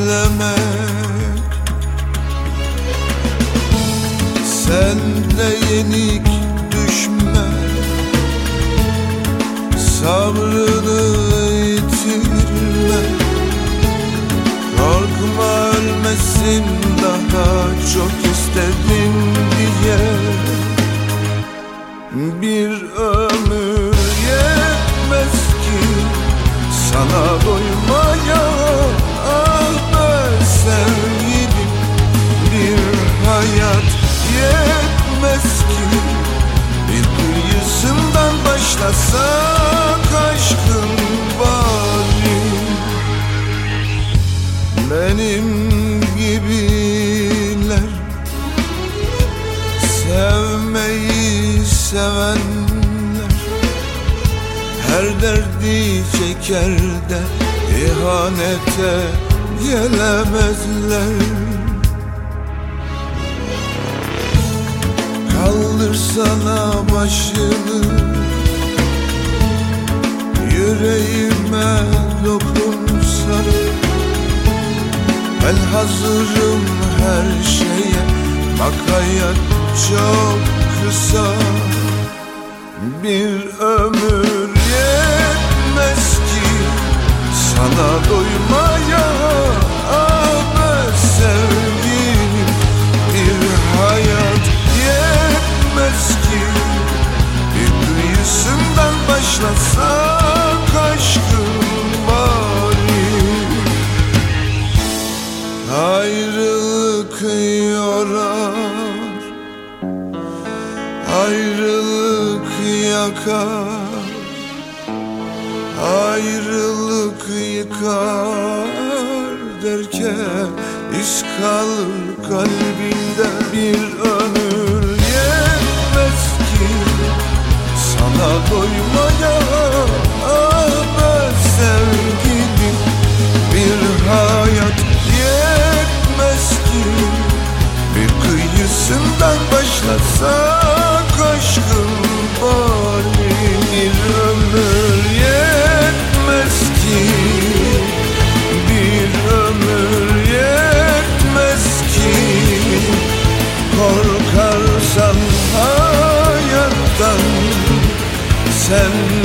beklemek. Sen de yenik düşme, sabrını yitirme. Korkma ölmesin, daha çok istedim diye. Bir ömür yetmez ki sana doymaya. Ah be sevgilim, bir hayat yetmez ki. Bir kıyısından başlasak aşkın bari. Benim gibiler, sevmeyi sevenler, her derdi çeker de ihanete gelemezler. Kaldırsana başını, yüreğime dokunsana. Ben hazırım her şeye, bak hayat çok kısa. Bir ömür yetmez ki sana doymaya. Ah be sevgilim, bir hayat yetmez ki. Bir kıyısından başlasak aşkın bari. Ayrılık yorar, ayrılık yakar, ayrılık yıkar derken iz kalır kalbinde. Bir ömür yetmez ki sana doymaya. Ah be sevgilim, bir hayat yetmez ki. Bir kıyısından başlasak aşkın bari. Bir ömür yetmez ki, bir ömür yetmez ki. Korkarsan hayattan sen